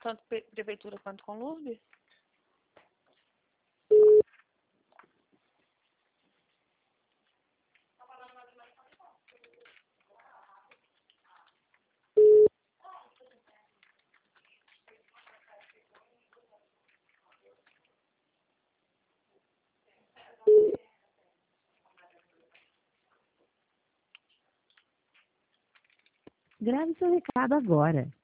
Tanto prefeitura quanto com Luzbe? Grave seu recado agora.